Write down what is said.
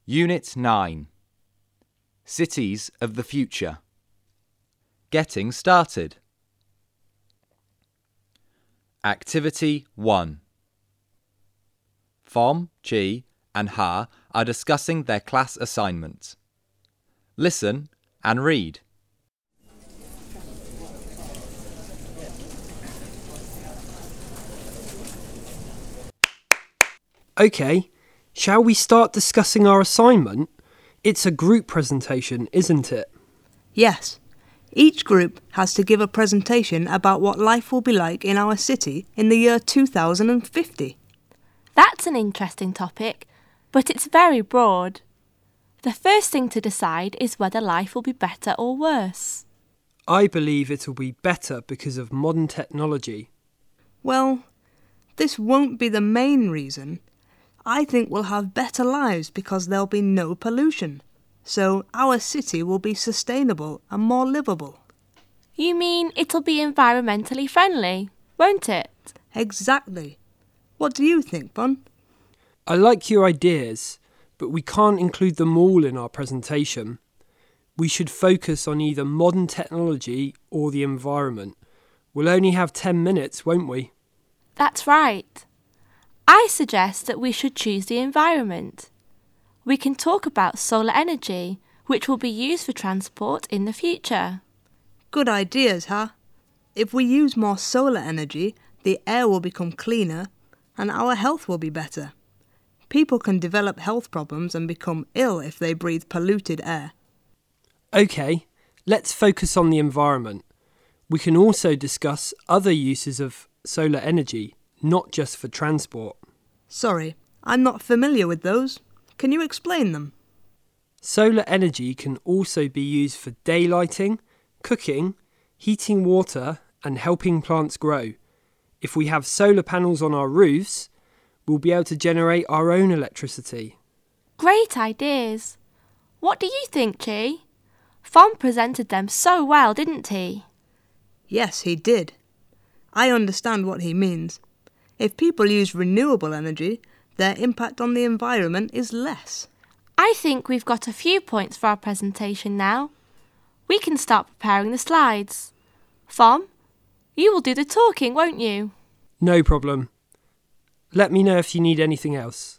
Unit 9. Cities of the Future. Getting started. Activity 1. Phong, Chi and Ha are discussing their class assignment. Listen and read. Okay, shall we start discussing our assignment? It's a group presentation, isn't it? Yes. Each group has to give a presentation about what life will be like in our city in the year 2050. That's an interesting topic, but it's very broad. The first thing to decide is whether life will be better or worse. I believe it'll be better because of modern technology. Well, this won't be the main reason. I think we'll have better lives because there'll be no pollution. So our city will be sustainable and more livable. You mean it'll be environmentally friendly, won't it? Exactly. What do you think, Bon? I like your ideas, but we can't include them all in our presentation. We should focus on either modern technology or the environment. We'll only have 10 minutes, won't we? That's right. I suggest that we should choose the environment. We can talk about solar energy, which will be used for transport in the future. Good ideas, huh? If we use more solar energy, the air will become cleaner and our health will be better. People can develop health problems and become ill if they breathe polluted air. Okay, let's focus on the environment. We can also discuss other uses of solar energy, not just for transport. Sorry, I'm not familiar with those. Can you explain them? Solar energy can also be used for daylighting, cooking, heating water and helping plants grow. If we have solar panels on our roofs, we'll be able to generate our own electricity. Great ideas. What do you think, Chi? Phong presented them so well, didn't he? Yes, he did. I understand what he means. If people use renewable energy, their impact on the environment is less. I think we've got a few points for our presentation now. We can start preparing the slides. Phong, you will do the talking, won't you? No problem. Let me know if you need anything else.